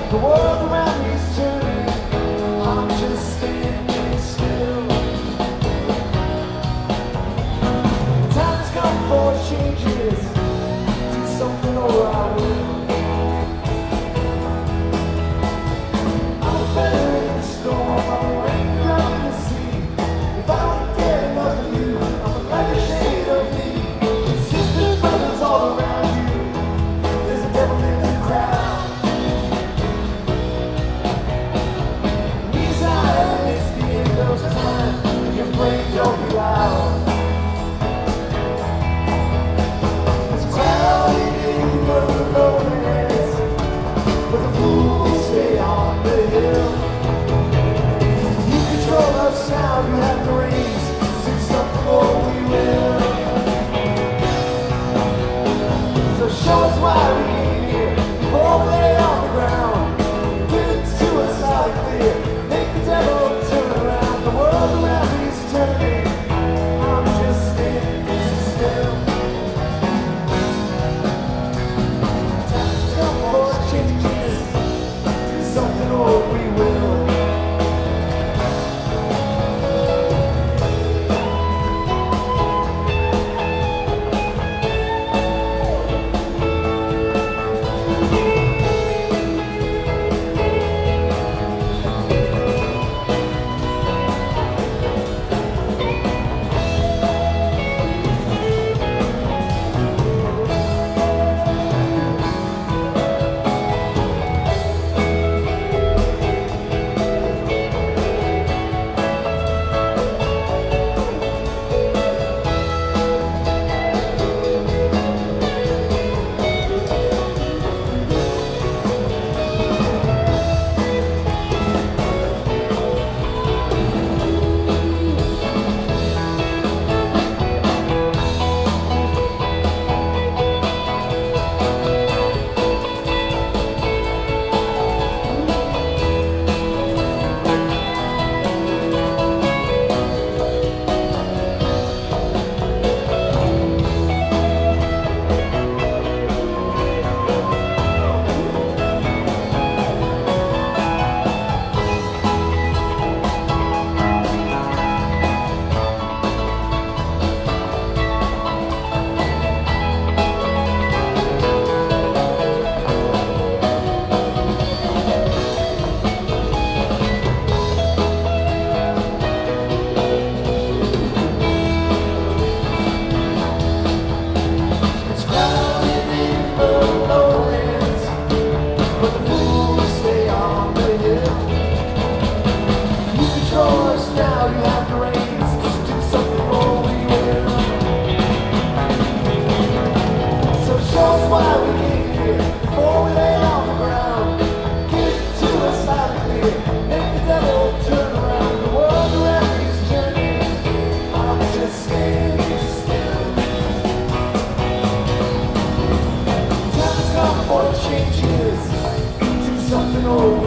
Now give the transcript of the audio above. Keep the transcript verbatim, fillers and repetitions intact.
The world around me is turning, I'm just standing still. Time's come for changes, do something or I will. I'm a feather in the storm, I'm a raindrop in the sea. If I don't get enough of you, I'm like a shade of me. Sisters, brothers all around you, there's a devil in the crowd. Don't be loud. It's crowded in the loneliness, but the fools stay on the hill. You control us now, you have the reins. Sing something or we will. So show us why we came here, before we lay on the ground. Give it to us loud and clear, make the devil turn around. The world around me is turning, I'm just standing still. Time's come for changes, do something or we will. Changes, do something or